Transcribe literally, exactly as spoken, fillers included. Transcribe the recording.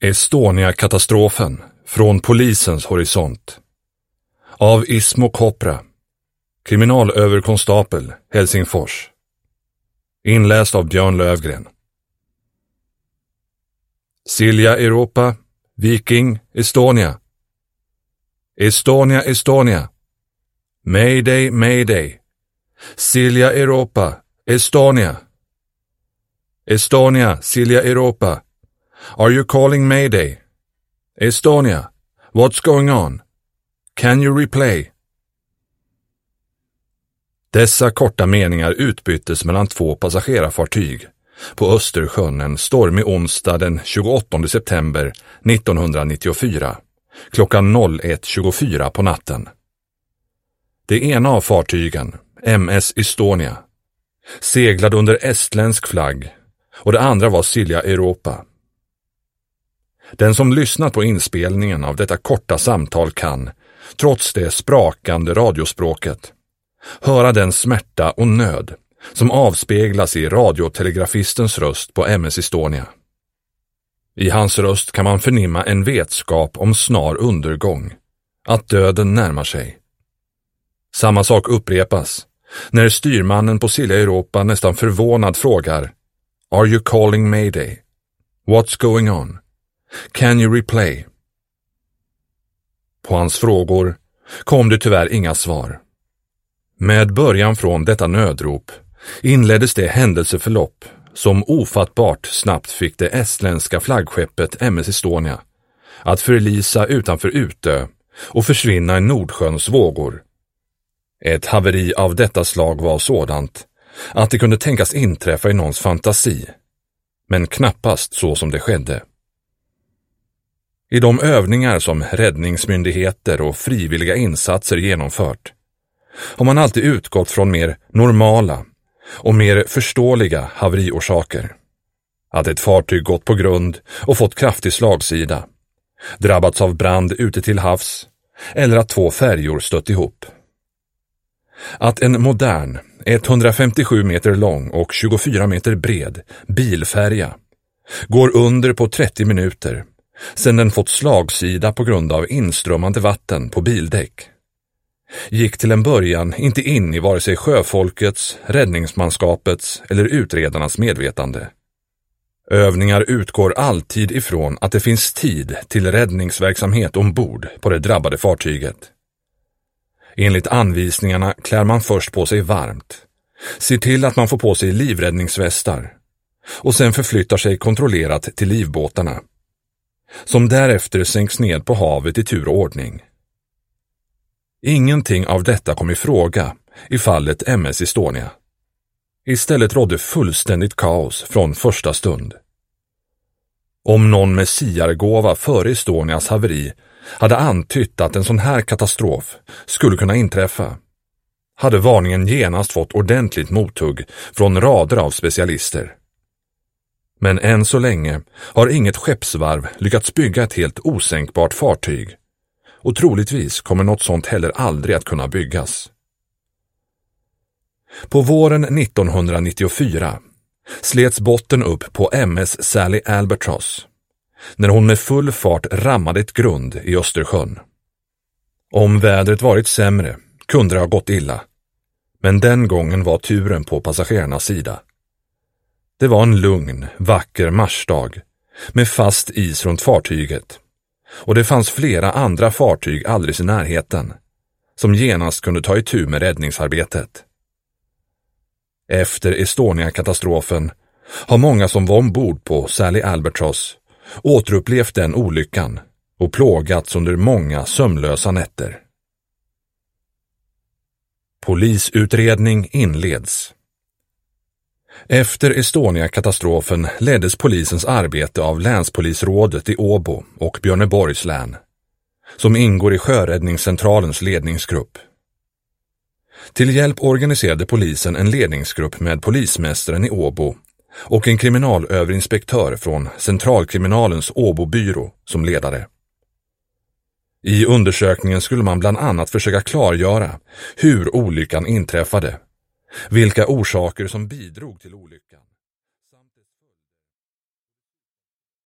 Estonia-katastrofen från polisens horisont av Ismo Kopra, kriminalöverkonstapel, Helsingfors. Inläst av Björn Lövgren. Silja Europa, Viking, Estonia. Estonia, Estonia. Mayday, Mayday. Silja Europa, Estonia. Estonia, Silja Europa. Are you calling Mayday? Estonia, what's going on? Can you replay? Dessa korta meningar utbyttes mellan två passagerarfartyg på Östersjön en stormig onsdag den tjugoåttonde september nittonhundranittiofyra, klockan ett tjugofyra på natten. Det ena av fartygen, M S Estonia, seglade under estländsk flagg och det andra var Silja Europa. Den som lyssnat på inspelningen av detta korta samtal kan, trots det sprakande radiospråket, höra den smärta och nöd som avspeglas i radiotelegrafistens röst på M S Estonia. I hans röst kan man förnimma en vetskap om snar undergång, att döden närmar sig. Samma sak upprepas när styrmannen på Silja Europa nästan förvånad frågar: Are you calling Mayday? What's going on? Can you replay? På hans frågor kom det tyvärr inga svar. Med början från detta nödrop inleddes det händelseförlopp som ofattbart snabbt fick det estländska flaggskeppet M S Estonia att förlisa utanför Utö och försvinna i Nordsjöns vågor. Ett haveri av detta slag var sådant att det kunde tänkas inträffa i någons fantasi, men knappast så som det skedde. I de övningar som räddningsmyndigheter och frivilliga insatser genomfört har man alltid utgått från mer normala och mer förståeliga haveriorsaker. Att ett fartyg gått på grund och fått kraftig slagsida, drabbats av brand ute till havs eller att två färjor stött ihop. Att en modern, etthundrafemtiosju meter lång och tjugofyra meter bred bilfärja går under på trettio minuter sedan den fått slagsida på grund av inströmmande vatten på bildäck, gick till en början inte in i vare sig sjöfolkets, räddningsmanskapets eller utredarnas medvetande. Övningar utgår alltid ifrån att det finns tid till räddningsverksamhet ombord på det drabbade fartyget. Enligt anvisningarna klär man först på sig varmt, ser till att man får på sig livräddningsvästar och sen förflyttar sig kontrollerat till livbåtarna, som därefter sänks ned på havet i tur och ordning. Ingenting av detta kom i fråga i fallet M S Estonia. Istället rådde fullständigt kaos från första stund. Om någon med siargåva före Estonias haveri hade antytt att en sån här katastrof skulle kunna inträffa, hade varningen genast fått ordentligt mothugg från rader av specialister. Men än så länge har inget skeppsvarv lyckats bygga ett helt osänkbart fartyg, och troligtvis kommer något sånt heller aldrig att kunna byggas. På våren nittonhundranittiofyra slets botten upp på M S Sally Albatross när hon med full fart rammade ett grund i Östersjön. Om vädret varit sämre kunde det ha gått illa, men den gången var turen på passagerarnas sida. Det var en lugn, vacker marsdag med fast is runt fartyget, och det fanns flera andra fartyg alldeles i närheten som genast kunde ta itu med räddningsarbetet. Efter Estonia-katastrofen har många som var ombord på Sally Albatross återupplevt den olyckan och plågats under många sömnlösa nätter. Polisutredning inleds. Efter Estonia-katastrofen leddes polisens arbete av länspolisrådet i Åbo och Björneborgs län, som ingår i sjöräddningscentralens ledningsgrupp. Till hjälp organiserade polisen en ledningsgrupp med polismästaren i Åbo och en kriminalöverinspektör från centralkriminalens Åbobyrå som ledare. I undersökningen skulle man bland annat försöka klargöra hur olyckan inträffade, vilka orsaker som bidrog till olyckan